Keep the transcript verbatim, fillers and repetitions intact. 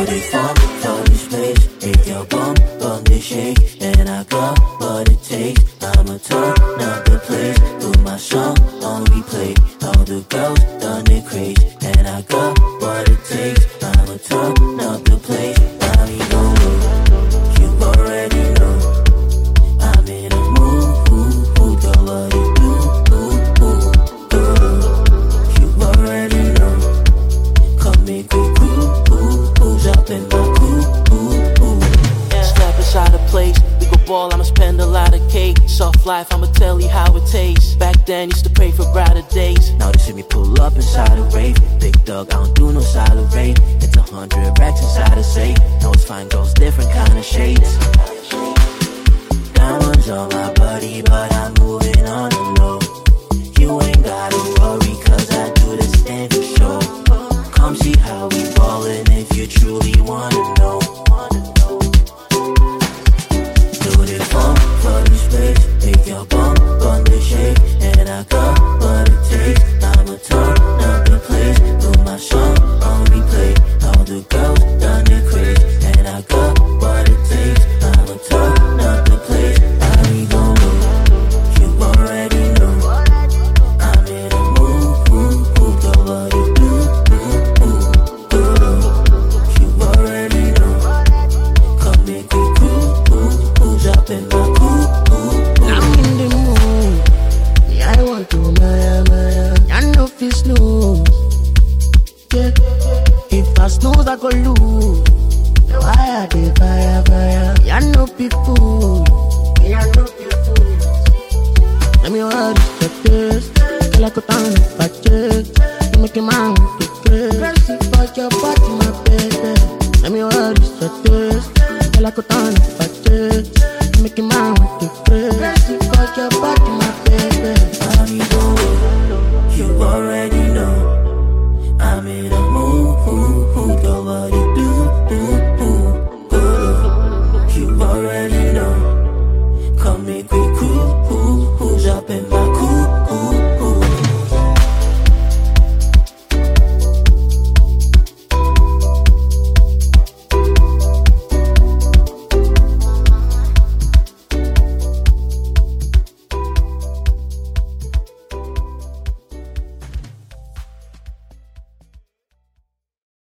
it from, from this place. Make your bum, bum they shake. And I got what it takes. I'ma turn up the place. Put my song on replay. All the girls done it crazy. And I got what it takes. I'ma turn up the place. Now we gon' go. You already know. I'm in a mood. Ooh, ooh, girl, what you do? Ooh, ooh, ooh. You already know. Come make me cool. Ooh, ooh, drop in my cool. Ooh, ooh. Yeah. Step inside the place. We go ball. I'ma spend a lot of cake. Soft life. I'ma tell you how it tastes. Back then used to pray for brighter days. Now they see me pull up inside a rave. Big dog, I don't do no silent rate. It's a hundred racks inside a safe. Know it's fine girls, different kind of shades. Diamonds on my body, but I'm moving on the low. You ain't gotta worry, cause I do this thing for sure. Come see how we ballin' if you truly wanna know. Do it fun for this place. Make your bum, bum the shake. And I got what it takes. I'ma turn up the place. Put my song on replay. All the girls done it crazy. And I got what it takes. I'ma turn up the place. How we gon' go? You already know. I'm in a mood. Ooh, ooh, girl, what you do? Ooh, ooh, ooh. You already know. Come make me cool. Ooh, ooh, drop in my cool. Ooh, ooh. I'm in the mood. Yeah, I want to Maya, Maya. I know if it's snooze. Yeah. If I snooze, I go lose. Why are they fire, fire? Yeah, I know people. Yeah, I know people. Let me hold the taste. Feel like a ton of budget. You make your mind to play. Press it for your body, my baby. Let me hold the taste. Feel like a ton of